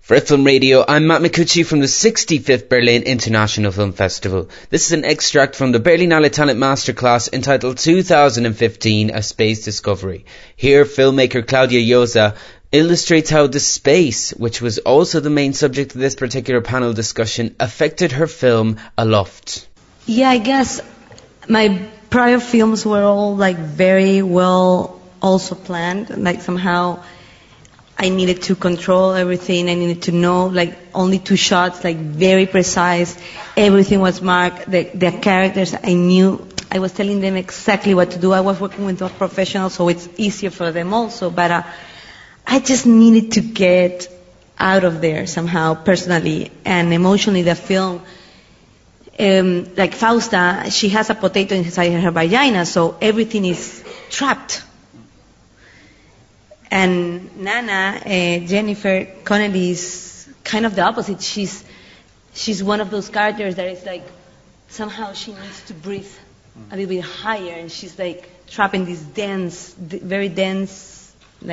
For Film Radio, I'm Matt Micucci from the 65th Berlin International Film Festival. This is an extract from the Berlinale Talent Masterclass entitled 2015 A Space Discovery. Here, filmmaker Claudia Josa illustrates how the space, which was also the main subject of this particular panel discussion, affected her film Aloft. Yeah, I guess my prior films were all very well also planned, somehow I needed to control everything. I needed to know, only 2 shots, very precise. Everything was marked. The characters, I knew. I was telling them exactly what to do. I was working with professionals, so it's easier for them also. But I just needed to get out of there somehow, personally and emotionally. The film, Fausta, she has a potato inside her vagina, so everything is trapped. And Nana, Jennifer Connelly, is kind of the opposite. She's one of those characters that is somehow she needs to breathe a little bit higher, and she's trapped in this dense, very dense,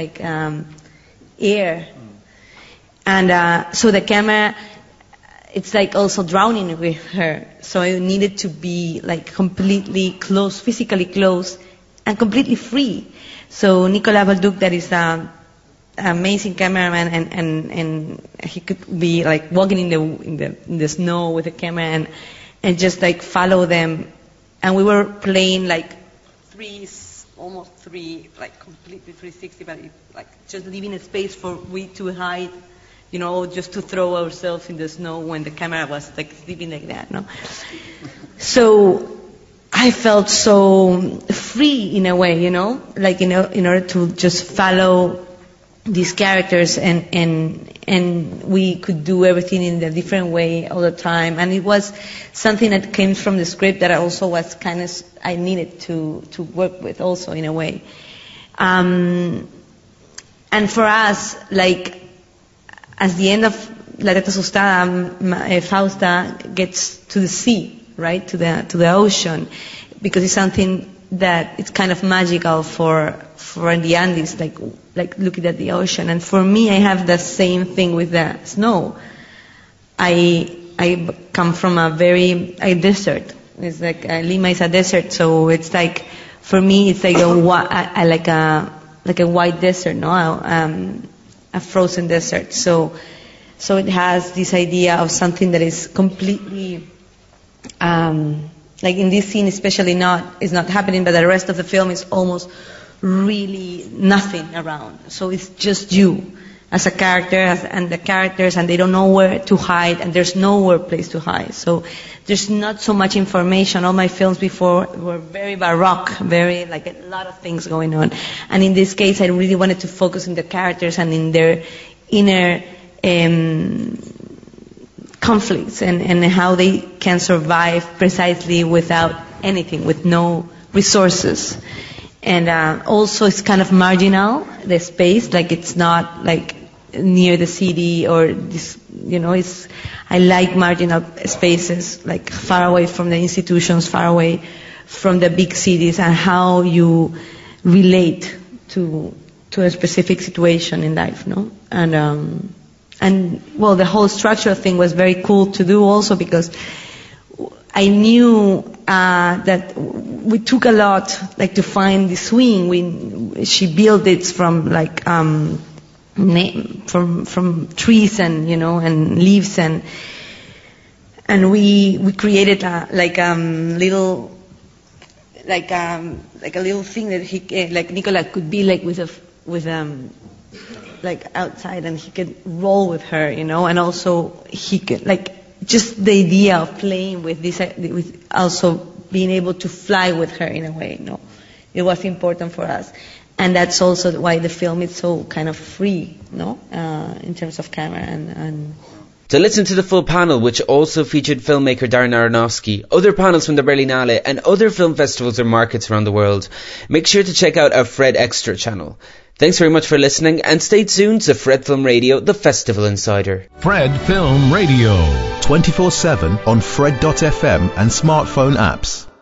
air. And so the camera, it's also drowning with her. So I needed to be completely close, physically close, and completely free. So Nicolas Balduc, that is an amazing cameraman, and he could be walking in the snow with the camera and just follow them. And we were playing almost three, completely 360, but just leaving a space for we to hide, just to throw ourselves in the snow when the camera was sleeping like that, no? So I felt so free in a way, in order to just follow these characters and we could do everything in a different way all the time. And it was something that came from the script that I also was I needed to work with also in a way. And for us, at the end of La Teta Asustada, Fausta gets to the sea, right, to the ocean, because it's something that it's kind of magical for the Andes, looking at the ocean. And for me, I have the same thing with the snow. I come from a desert. It's Lima is a desert, so it's for me it's a white desert, no, a frozen desert. So it has this idea of something that is completely in this scene especially is not happening, but the rest of the film is almost really nothing around. So it's just you as a character and the characters, and they don't know where to hide, and there's nowhere place to hide. So there's not so much information. All my films before were very baroque, very a lot of things going on. And in this case, I really wanted to focus on the characters and in their inner conflicts and how they can survive precisely without anything, with no resources. And also it's kind of marginal, the space, it's not near the city or this, I like marginal spaces, far away from the institutions, far away from the big cities, and how you relate to a specific situation in life, no? And the whole structural thing was very cool to do also, because I knew that we took a lot to find the swing. She built it from from trees and and leaves, and we created a little a little thing that he Nicola could be with outside, and he could roll with her, and also he could just the idea of playing with this, with also being able to fly with her in a way, it was important for us. And that's also why the film is so kind of free, in terms of camera and To listen to the full panel, which also featured filmmaker Darren Aronofsky, other panels from the Berlinale and other film festivals or markets around the world, make sure to check out our Fred Extra channel. Thanks very much for listening, and stay tuned to Fred Film Radio, the Festival Insider. Fred Film Radio. 24/7 on Fred.fm and smartphone apps.